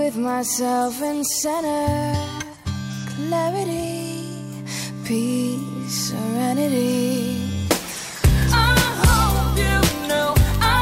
with myself in center. Clarity, peace, serenity. I hope you know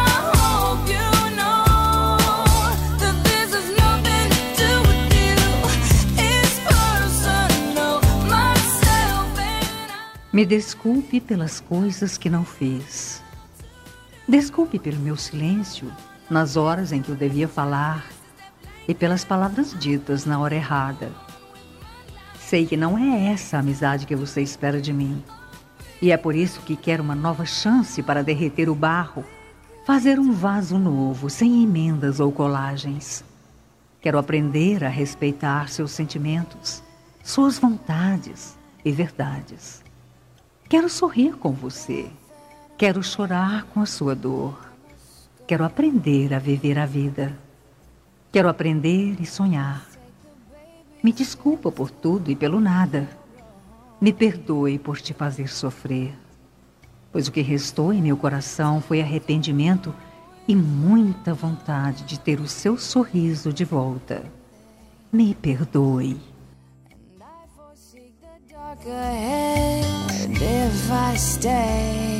that this has nothing to do with you. It's personal, myself and I. Me desculpe pelas coisas que não fiz. Desculpe pelo meu silêncio nas horas em que eu devia falar e pelas palavras ditas na hora errada. Sei que não é essa a amizade que você espera de mim. E é por isso que quero uma nova chance para derreter o barro, fazer um vaso novo, sem emendas ou colagens. Quero aprender a respeitar seus sentimentos, suas vontades e verdades. Quero sorrir com você. Quero chorar com a sua dor. Quero aprender a viver a vida. Quero aprender e sonhar. Me desculpa por tudo e pelo nada. Me perdoe por te fazer sofrer. Pois o que restou em meu coração foi arrependimento e muita vontade de ter o seu sorriso de volta. Me perdoe. Dark ahead if I stay.